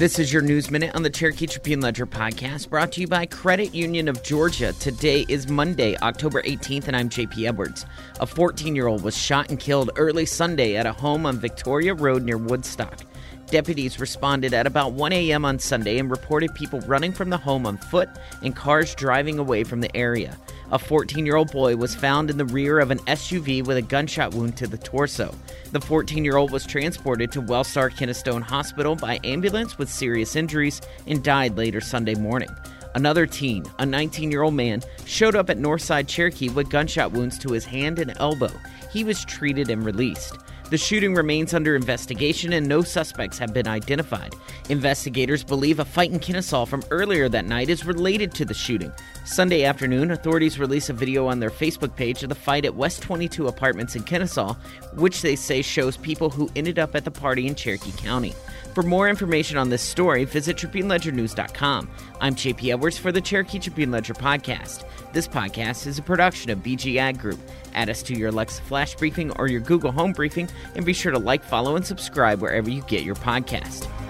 This is your News Minute on the Cherokee Tribune-Ledger podcast, brought to you by Credit Union of Georgia. Today is Monday, October 18th, and I'm JP Edwards. A 14-year-old was shot and killed early Sunday at a home on Victoria Road near Woodstock. Deputies responded at about 1 a.m. on Sunday and reported people running from the home on foot and cars driving away from the area. A 14-year-old boy was found in the rear of an SUV with a gunshot wound to the torso. The 14-year-old was transported to Wellstar Kennestone Hospital by ambulance with serious injuries and died later Sunday morning. Another teen, a 19-year-old man, showed up at Northside Cherokee with gunshot wounds to his hand and elbow. He was treated and released. The shooting remains under investigation and no suspects have been identified. Investigators believe a fight in Kennesaw from earlier that night is related to the shooting. Sunday afternoon, authorities released a video on their Facebook page of the fight at West 22 Apartments in Kennesaw, which they say shows people who ended up at the party in Cherokee County. For more information on this story, visit TribuneLedgerNews.com. I'm JP Edwards for the Cherokee Tribune-Ledger podcast. This podcast is a production of BG Ag Group. Add us to your Alexa Flash Briefing or your Google Home Briefing, and be sure to like, follow, and subscribe wherever you get your podcast.